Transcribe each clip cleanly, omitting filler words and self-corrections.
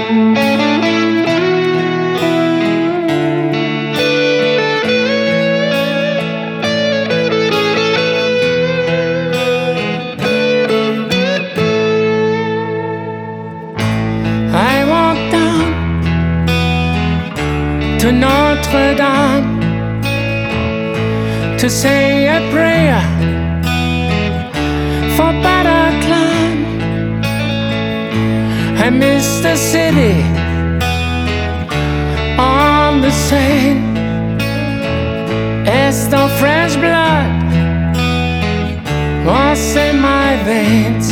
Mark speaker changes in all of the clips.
Speaker 1: I walked down to Notre Dame to say a prayer for Bataclan. I miss the city on the Seine. As though French blood was in my veins.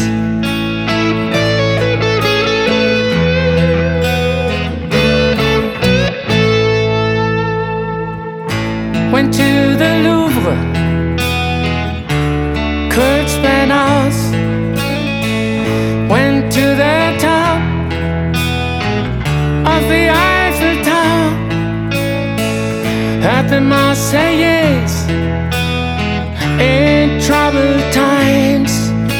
Speaker 1: Went to the Louvre, Kurt Spanhaus. Went to the top of the Eiffel Tower, at the Marseillaise in troubled times.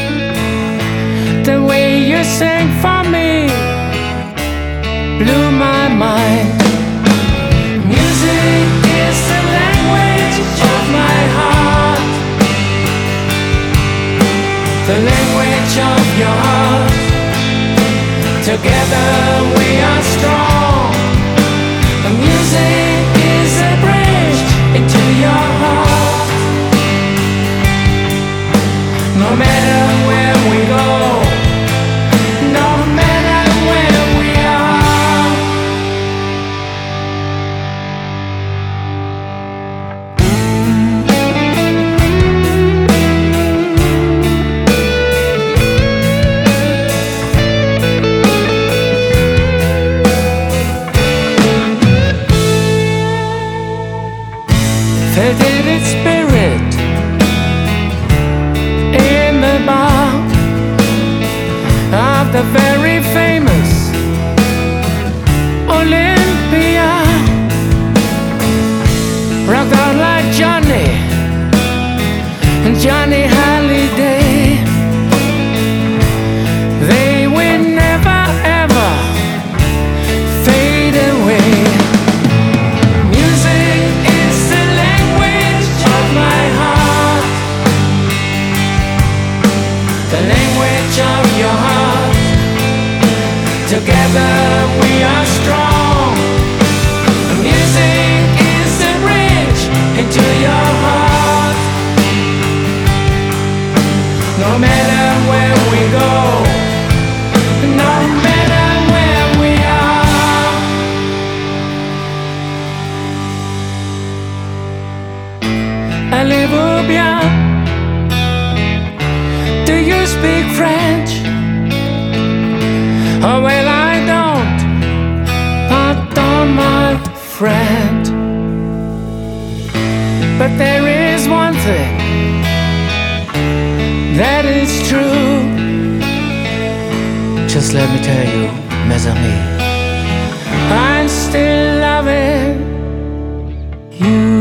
Speaker 1: The way you sang for me blew my mind. Music is the language of my heart, the language of your heart. Together we are strong. The music is a bridge into your heart. No matter where we go, no matter where we are. Felt its spirit in the bar of the very famous Olympia. Rocked out like Johnny and Johnny Hallyday. They will never ever fade away. Music is the language of my heart, the language of your heart. Together we are strong. Music is the bridge into your heart. No matter where we go, no matter where we are. Allez-vous bien? Do you speak French? Oh well, I don't. Pardon, my friend. But there is one thing that is true. Just let me tell you, mes amis, I'm still loving you.